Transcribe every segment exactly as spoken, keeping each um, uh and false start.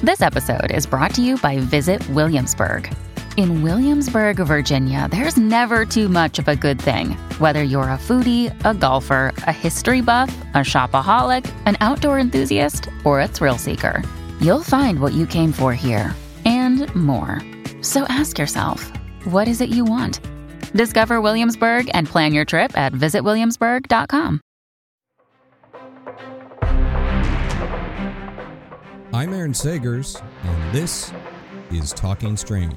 This episode is brought to you by Visit Williamsburg. In Williamsburg, Virginia, there's never too much of a good thing. Whether you're a foodie, a golfer, a history buff, a shopaholic, an outdoor enthusiast, or a thrill seeker, you'll find what you came for here and more. So ask yourself, what is it you want? Discover Williamsburg and plan your trip at visit williamsburg dot com. I'm Aaron Sagers, and this is Talking Strange.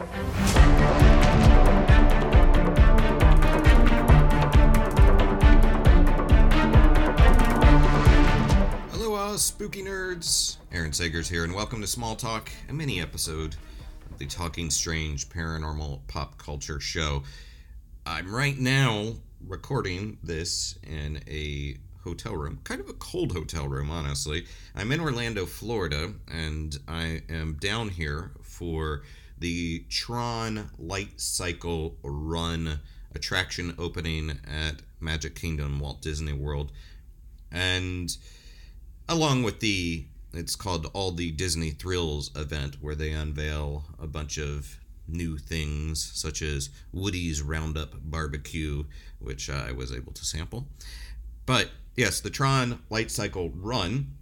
Hello, spooky nerds. Aaron Sagers here, and welcome to Small Talk, a mini episode of the Talking Strange paranormal pop culture show. I'm right now recording this in a hotel room, kind of a cold hotel room, honestly. I'm in Orlando, Florida, and I am down here for the Tron Light Cycle Run attraction opening at Magic Kingdom, Walt Disney World. And along with the, it's called All the Disney Thrills event, where they unveil a bunch of new things, such as Woody's Roundup Barbecue, which I was able to sample. But yes, the Tron Light Cycle Run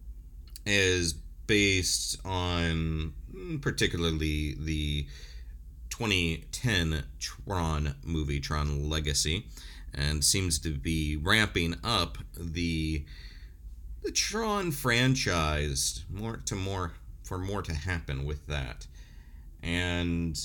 is based on particularly the twenty ten Tron movie, Tron Legacy, and seems to be ramping up the the Tron franchise more to more for more to happen with that. And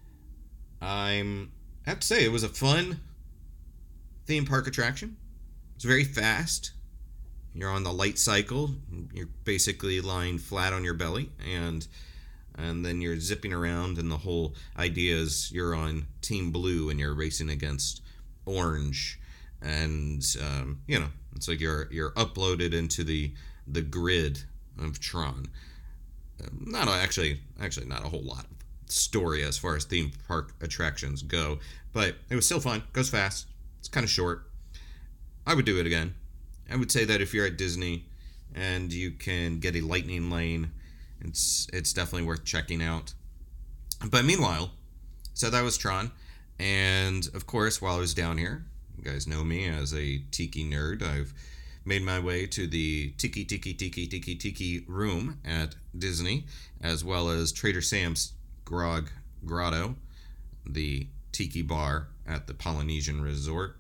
I'm I have to say, it was a fun theme park attraction. It's very fast. You're on the light cycle. You're basically lying flat on your belly, and and then you're zipping around, and the whole idea is you're on Team Blue and you're racing against Orange, and um, you know, it's like you're you're uploaded into the the grid of Tron. Um, not a, actually actually not a whole lot of story as far as theme park attractions go, but it was still fun. Goes fast. It's kind of short. I would do it again. I would say that if you're at Disney and you can get a lightning lane, it's it's definitely worth checking out. But meanwhile, so that was Tron. And of course, while I was down here, you guys know me as a tiki nerd, I've made my way to the Tiki Tiki Tiki Tiki Tiki room at Disney, as well as Trader Sam's Grog Grotto, the tiki bar at the Polynesian Resort.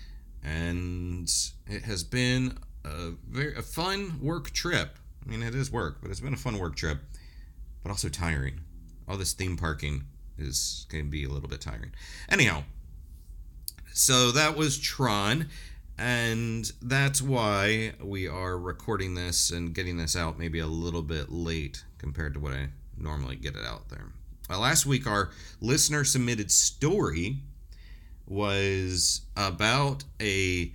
And it has been a very a fun work trip. I mean, it is work, but it's been a fun work trip, but also tiring. All this theme parking is going to be a little bit tiring. Anyhow, so that was Tron, and that's why we are recording this and getting this out maybe a little bit late compared to what I normally get it out there. Well, last week, our listener-submitted story was about a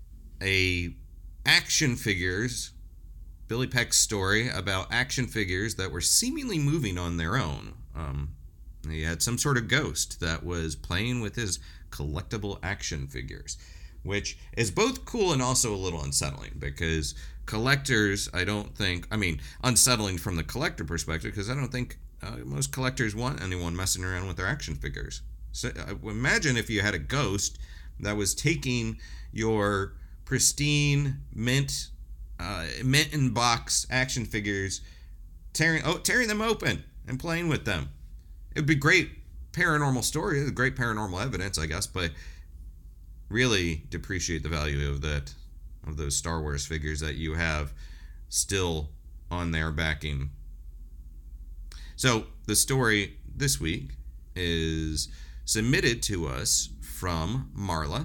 a action figures, Billy Peck's story about action figures that were seemingly moving on their own. Um, he had some sort of ghost that was playing with his collectible action figures, which is both cool and also a little unsettling, because collectors, I don't think, I mean, unsettling from the collector perspective, because I don't think uh, most collectors want anyone messing around with their action figures. So uh, imagine if you had a ghost that was taking your pristine mint, uh, mint in box action figures, tearing oh, tearing them open and playing with them. It would be great paranormal story, great paranormal evidence, I guess, but really depreciate the value of that of those Star Wars figures that you have still on their backing. So the story this week is submitted to us from Marla.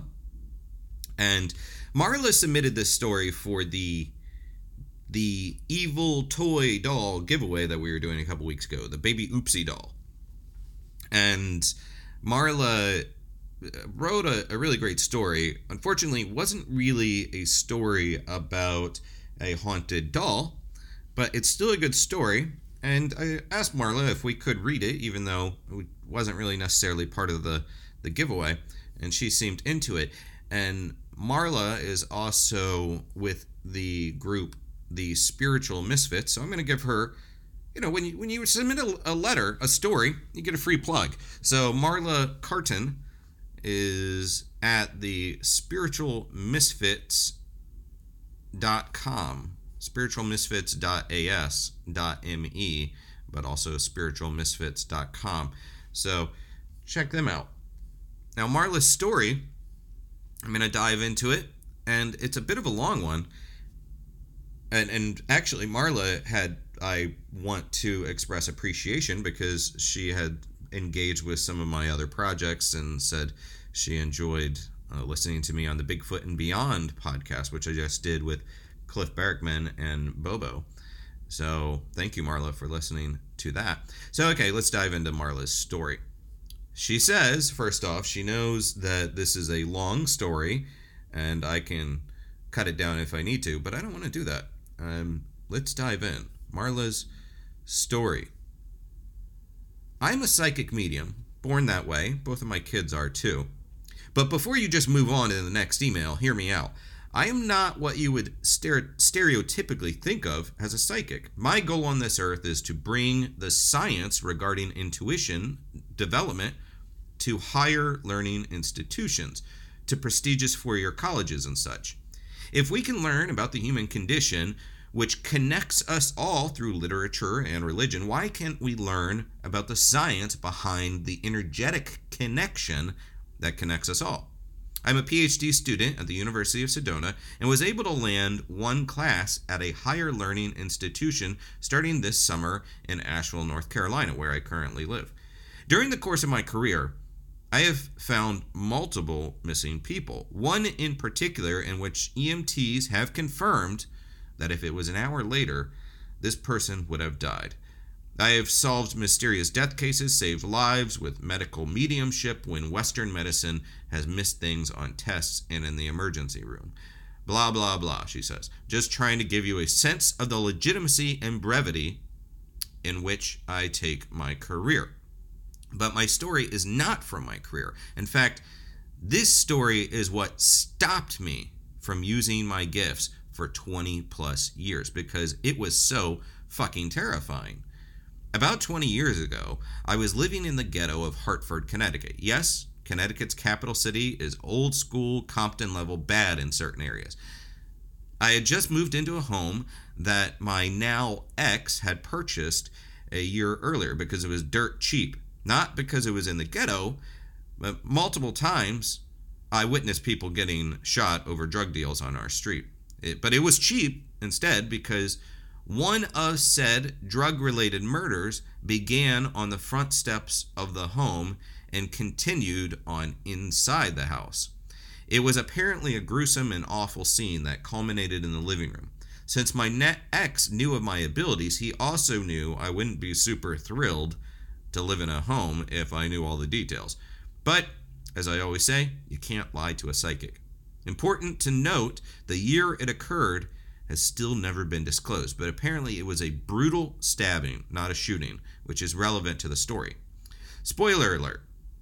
And Marla submitted this story for the the evil toy doll giveaway that we were doing a couple weeks ago, the Baby Oopsie doll. And Marla wrote a, a really great story. Unfortunately, it wasn't really a story about a haunted doll, but it's still a good story. And I asked Marla if we could read it, even though it wasn't really necessarily part of the, the giveaway, and she seemed into it. And Marla is also with the group The Spiritual Misfits, so I'm going to give her you know, when you when you submit a, a letter, a story, you get a free plug. So Marla Carton is at the spiritual misfits dot com, spiritual misfits dot a s dot m e, but also spiritual misfits dot com. So check them out. Now, Marla's story, I'm going to dive into it, and it's a bit of a long one. And and actually, Marla had, I want to express appreciation because she had engaged with some of my other projects and said she enjoyed uh, listening to me on the Bigfoot and Beyond podcast, which I just did with Cliff Barrickman and Bobo. So thank you, Marla, for listening to that. So, okay, let's dive into Marla's story. She says, first off, she knows that this is a long story and I can cut it down if I need to, but I don't want to do that. Um, let's dive in. Marla's story. I'm a psychic medium, born that way. Both of my kids are too. But before you just move on to the next email, hear me out. I am not what you would stere- stereotypically think of as a psychic. My goal on this earth is to bring the science regarding intuition development to higher learning institutions, to prestigious four-year colleges and such. If we can learn about the human condition, which connects us all through literature and religion, why can't we learn about the science behind the energetic connection that connects us all? I'm a P H D student at the University of Sedona and was able to land one class at a higher learning institution starting this summer in Asheville, North Carolina, where I currently live. During the course of my career, I have found multiple missing people, one in particular in which E M Ts have confirmed that if it was an hour later, this person would have died. I have solved mysterious death cases, saved lives with medical mediumship when Western medicine has missed things on tests and in the emergency room. Blah, blah, blah, she says. Just trying to give you a sense of the legitimacy and brevity in which I take my career. But my story is not from my career. In fact, this story is what stopped me from using my gifts for twenty plus years because it was so fucking terrifying. About twenty years ago, I was living in the ghetto of Hartford, Connecticut. Yes, Connecticut's capital city is old school, Compton level bad in certain areas. I had just moved into a home that my now ex had purchased a year earlier because it was dirt cheap. Not because it was in the ghetto, but multiple times I witnessed people getting shot over drug deals on our street. It, but it was cheap instead because one of said drug-related murders began on the front steps of the home and continued on inside the house. It was apparently a gruesome and awful scene that culminated in the living room. Since my net ex knew of my abilities, he also knew I wouldn't be super thrilled to live in a home if I knew all the details. But, as I always say, you can't lie to a psychic. Important to note, the year it occurred has still never been disclosed, but apparently it was a brutal stabbing, not a shooting, which is relevant to the story. Spoiler alert.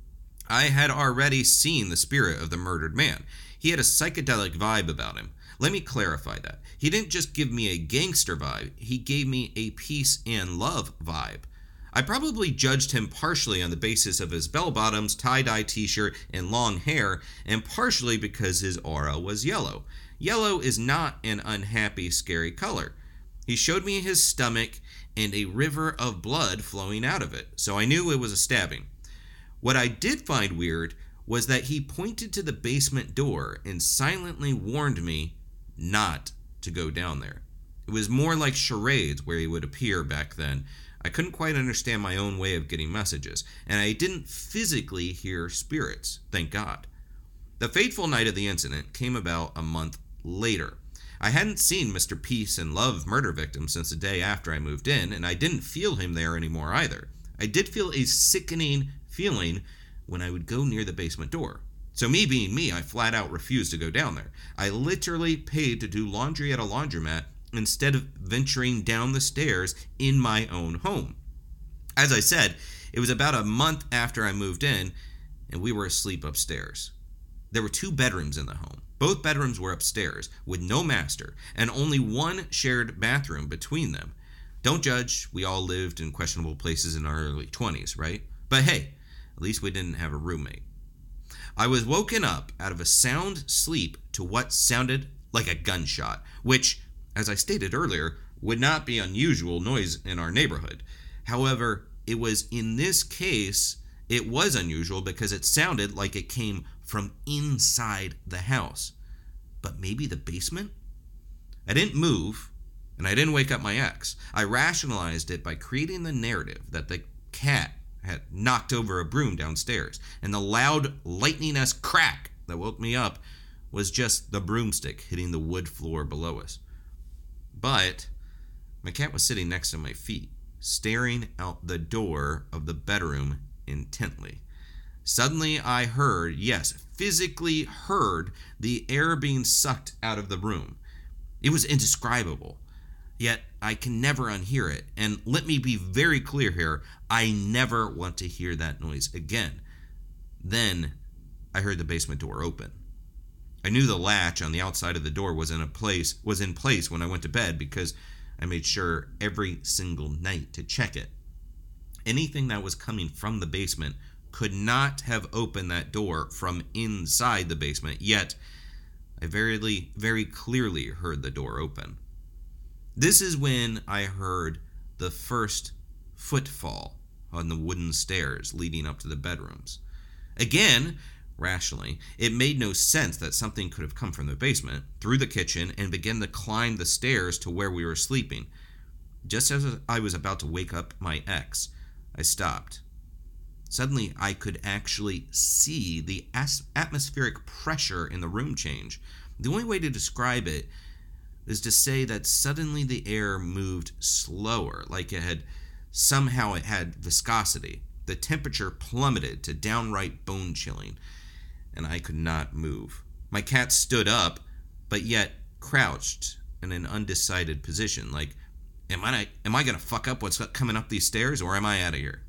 I had already seen the spirit of the murdered man. He had a psychedelic vibe about him. Let me clarify that. He didn't just give me a gangster vibe, he gave me a peace and love vibe. I probably judged him partially on the basis of his bell-bottoms, tie-dye t-shirt, and long hair, and partially because his aura was yellow. Yellow is not an unhappy, scary color. He showed me his stomach and a river of blood flowing out of it, so I knew it was a stabbing. What I did find weird was that he pointed to the basement door and silently warned me not to go down there. It was more like charades where he would appear back then. I couldn't quite understand my own way of getting messages, and I didn't physically hear spirits, thank God. The fateful night of the incident came about a month later. I hadn't seen Mister Peace and Love murder victim since the day after I moved in, and I didn't feel him there anymore either. I did feel a sickening feeling when I would go near the basement door. So me being me, I flat out refused to go down there. I literally paid to do laundry at a laundromat instead of venturing down the stairs in my own home. As I said, it was about a month after I moved in, and we were asleep upstairs. There were two bedrooms in the home. Both bedrooms were upstairs, with no master, and only one shared bathroom between them. Don't judge, we all lived in questionable places in our early twenties, right? But hey, at least we didn't have a roommate. I was woken up out of a sound sleep to what sounded like a gunshot, which, as I stated earlier, would not be unusual noise in our neighborhood. However, it was in this case, it was unusual because it sounded like it came from inside the house. But maybe the basement? I didn't move, and I didn't wake up my ex. I rationalized it by creating the narrative that the cat had knocked over a broom downstairs, and the loud lightning-esque crack that woke me up was just the broomstick hitting the wood floor below us. But my cat was sitting next to my feet, staring out the door of the bedroom intently. Suddenly I heard, yes, physically heard, the air being sucked out of the room. It was indescribable, yet I can never unhear it. And let me be very clear here, I never want to hear that noise again. Then I heard the basement door open. I knew the latch on the outside of the door was in a place was in place when I went to bed because I made sure every single night to check it. Anything that was coming from the basement could not have opened that door from inside the basement, yet I very, very clearly heard the door open. This is when I heard the first footfall on the wooden stairs leading up to the bedrooms. Again, rationally, it made no sense that something could have come from the basement, through the kitchen, and began to climb the stairs to where we were sleeping. Just as I was about to wake up my ex, I stopped. Suddenly, I could actually see the as- atmospheric pressure in the room change. The only way to describe it is to say that suddenly the air moved slower, like it had somehow it had viscosity. The temperature plummeted to downright bone-chilling, and I could not move. My cat stood up, but yet crouched in an undecided position, like, am I am I going to fuck up what's coming up these stairs, or am I out of here?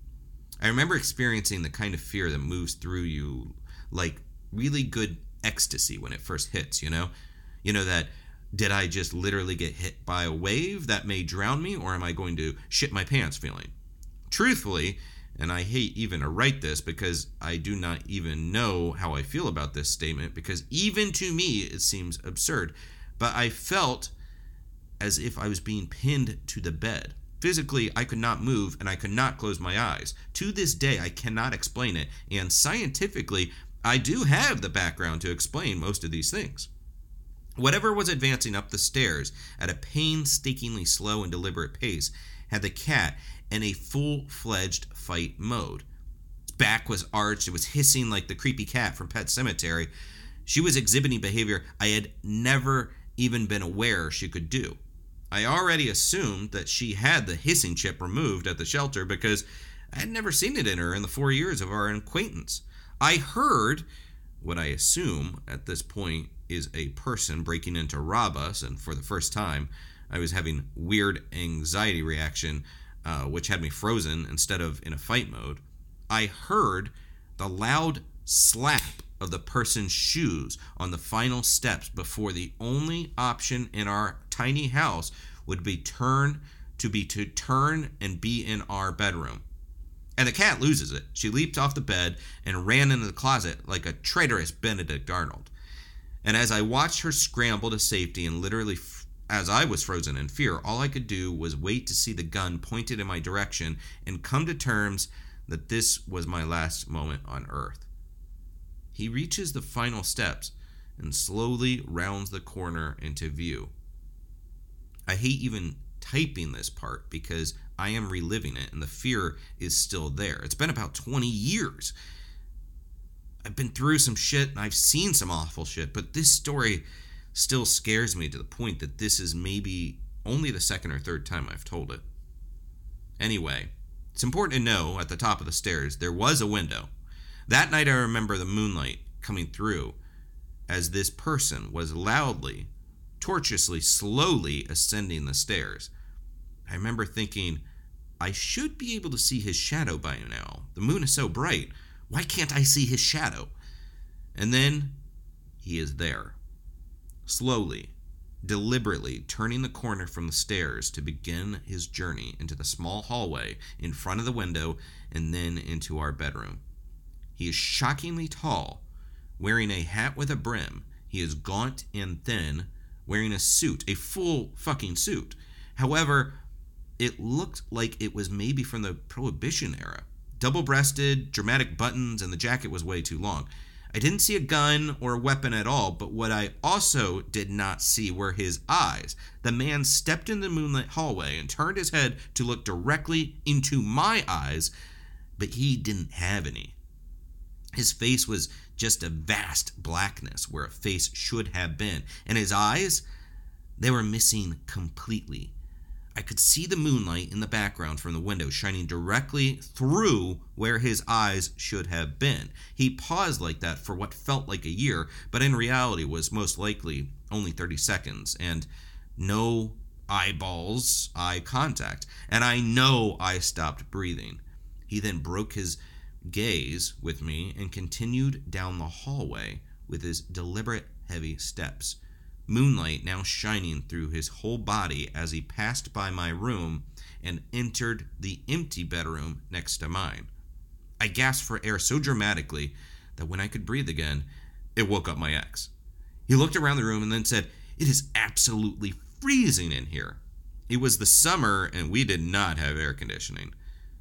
I remember experiencing the kind of fear that moves through you like really good ecstasy when it first hits, you know? You know that, did I just literally get hit by a wave that may drown me, or am I going to shit my pants feeling? Truthfully, and I hate even to write this because I do not even know how I feel about this statement, because even to me it seems absurd, but I felt as if I was being pinned to the bed. Physically, I could not move and I could not close my eyes. To this day, I cannot explain it, and scientifically, I do have the background to explain most of these things. Whatever was advancing up the stairs at a painstakingly slow and deliberate pace had the cat in a full-fledged fight mode. Its back was arched, it was hissing like the creepy cat from Pet Sematary. She was exhibiting behavior I had never even been aware she could do. I already assumed that she had the hissing chip removed at the shelter because I had never seen it in her in the four years of our acquaintance. I heard what I assume at this point is a person breaking in to rob us, and for the first time, I was having weird anxiety reaction, uh, which had me frozen instead of in a fight mode. I heard the loud slap of the person's shoes on the final steps before the only option in our tiny house would be turn to be to turn and be in our bedroom. And the cat loses it. She leaped off the bed and ran into the closet like a traitorous Benedict Arnold. And as I watched her scramble to safety and literally f- as I was frozen in fear, all I could do was wait to see the gun pointed in my direction and come to terms that this was my last moment on Earth. He reaches the final steps and slowly rounds the corner into view. I hate even typing this part because I am reliving it and the fear is still there. It's been about twenty years. I've been through some shit and I've seen some awful shit, but this story still scares me to the point that this is maybe only the second or third time I've told it. Anyway, it's important to know at the top of the stairs there was a window. That night I remember the moonlight coming through as this person was loudly, tortuously, slowly ascending the stairs. I remember thinking, I should be able to see his shadow by now. The moon is so bright. Why can't I see his shadow? And then he is there. Slowly, deliberately turning the corner from the stairs to begin his journey into the small hallway in front of the window and then into our bedroom. He is shockingly tall, wearing a hat with a brim. He is gaunt and thin, wearing a suit, a full fucking suit. However, it looked like it was maybe from the Prohibition era. Double-breasted, dramatic buttons, and the jacket was way too long. I didn't see a gun or a weapon at all, but what I also did not see were his eyes. The man stepped in the moonlit hallway and turned his head to look directly into my eyes, but he didn't have any. His face was just a vast blackness where a face should have been, and his eyes, they were missing completely. I could see the moonlight in the background from the window shining directly through where his eyes should have been. He paused like that for what felt like a year, but in reality was most likely only thirty seconds, and no eyeballs, eye contact. And I know I stopped breathing. He then broke his gaze with me and continued down the hallway with his deliberate, heavy steps. Moonlight now shining through his whole body as he passed by my room and entered the empty bedroom next to mine. I gasped for air so dramatically that when I could breathe again, it woke up my ex. He looked around the room and then said, "It is absolutely freezing in here." It was the summer and we did not have air conditioning.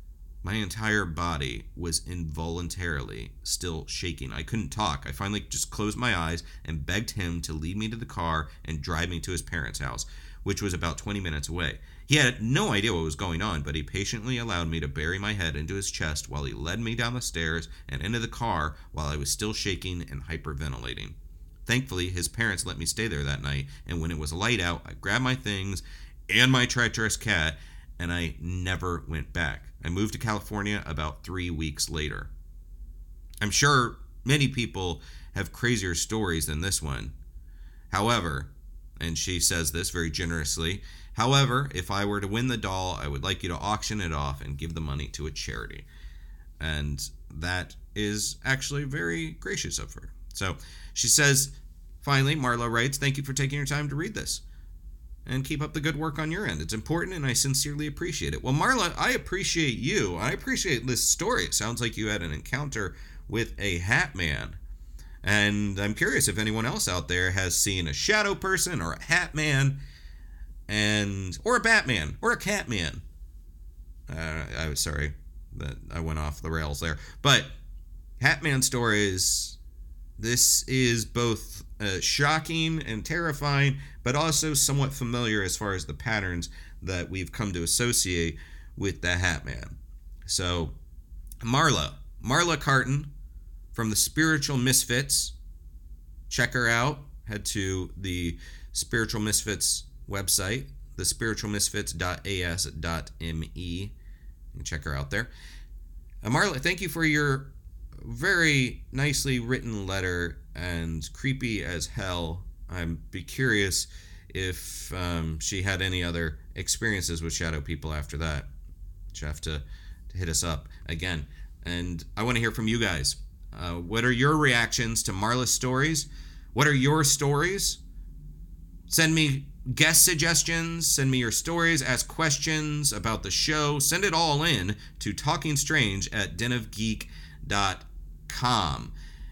My entire body was involuntarily still shaking. I couldn't talk. I finally just closed my eyes and begged him to lead me to the car and drive me to his parents' house, which was about twenty minutes away. He had no idea what was going on, but he patiently allowed me to bury my head into his chest while he led me down the stairs and into the car while I was still shaking and hyperventilating. Thankfully, his parents let me stay there that night, and when it was light out, I grabbed my things and my treacherous cat, and I never went back. I moved to California about three weeks later. I'm sure many people have crazier stories than this one. However, and she says this very generously, however, if I were to win the doll, I would like you to auction it off and give the money to a charity. And that is actually very gracious of her. So she says, finally, Marla writes, "Thank you for taking your time to read this. And keep up the good work on your end. It's important, and I sincerely appreciate it." Well, Marla, I appreciate you. I appreciate this story. It sounds like you had an encounter with a hat man. And I'm curious if anyone else out there has seen a shadow person or a hat man, and or a Batman or a cat man. Uh, I was sorry that I went off the rails there. But hat man stories, this is both uh, shocking and terrifying, but also somewhat familiar as far as the patterns that we've come to associate with the Hat Man. So, Marla, Marla Carton from the Spiritual Misfits. Check her out. Head to the Spiritual Misfits website, the spiritual misfits dot a s dot m e. You can check her out there. Uh, Marla, thank you for your very nicely written letter, and creepy as hell. I'd be curious if um, she had any other experiences with shadow people after that. She'll have to, to hit us up again. And I want to hear from you guys. Uh, what are your reactions to Marla's stories? What are your stories? Send me guest suggestions. Send me your stories. Ask questions about the show. Send it all in to talkingstrange at den of geek dot com.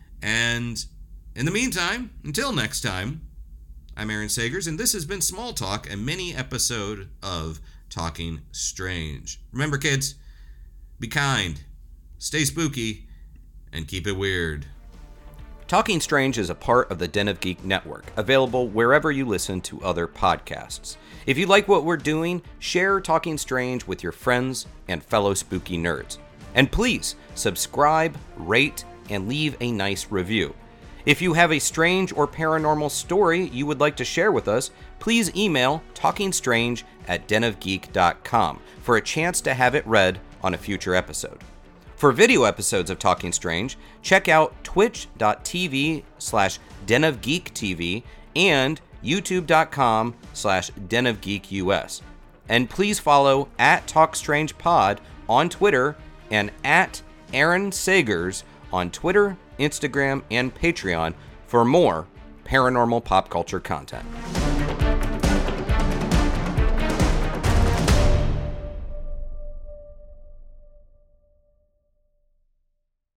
And in the meantime, until next time, I'm Aaron Sagers, and this has been Small Talk, a mini episode of Talking Strange. Remember, kids, be kind, stay spooky, and keep it weird. Talking Strange is a part of the Den of Geek Network, available wherever you listen to other podcasts. If you like what we're doing, share Talking Strange with your friends and fellow spooky nerds. And please, subscribe, rate, and leave a nice review. If you have a strange or paranormal story you would like to share with us, please email talkingstrange at den of geek dot com for a chance to have it read on a future episode. For video episodes of Talking Strange, check out twitch.tv slash denofgeektv and youtube.com slash denofgeekus. And please follow at TalkStrangePod on Twitter and at Aaron Sagers on Twitter, Instagram, and Patreon for more paranormal pop culture content.